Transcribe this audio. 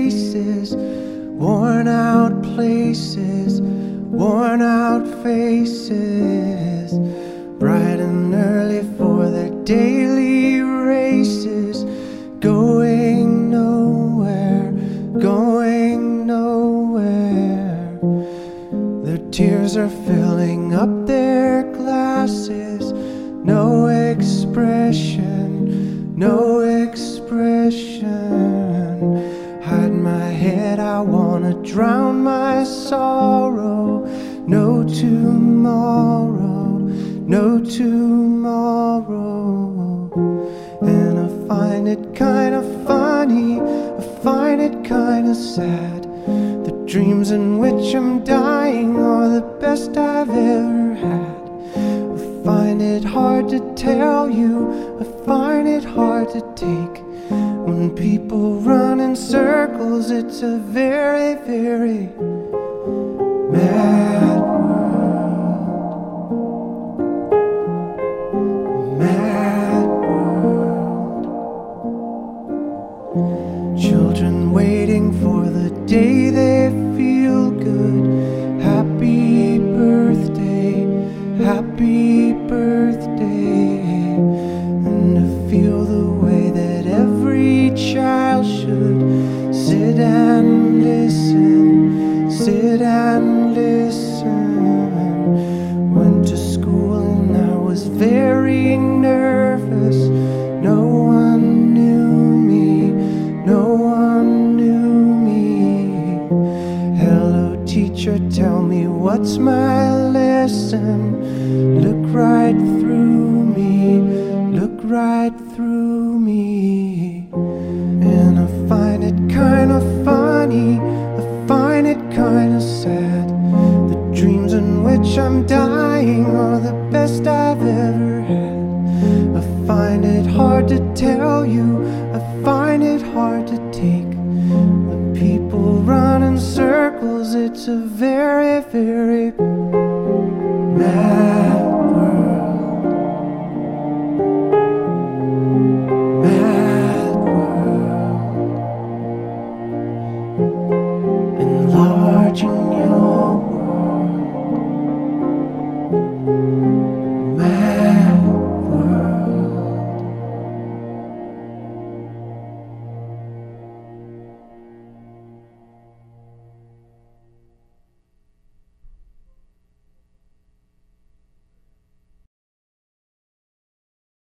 faces, worn out places, worn out faces, bright and early for their daily races, going nowhere, going nowhere. Their tears are filling up their glasses, no expression, no expression. Hide my head, I wanna drown my sorrow. No tomorrow, no tomorrow. And I find it kinda funny, I find it kinda sad. The dreams in which I'm dying are the best I've ever had. I find it hard to tell you, I find it hard to take. When people run in circles, it's a very, very mad world. Mad world. Children waiting for the day they feel good. Happy birthday, happy birthday. And to feel the way that every child should sit and listen, sit and listen. Went to school and I was very nervous. No one knew me, no one knew me. Hello teacher, tell me what's my lesson. Look right through me, look right through me. And I find it kinda funny, I find it kinda sad. The dreams in which I'm dying are the best I've ever had. I find it hard to tell you, I find it hard to take. When people run in circles, it's a very, very mad world. Mad world. Enlarging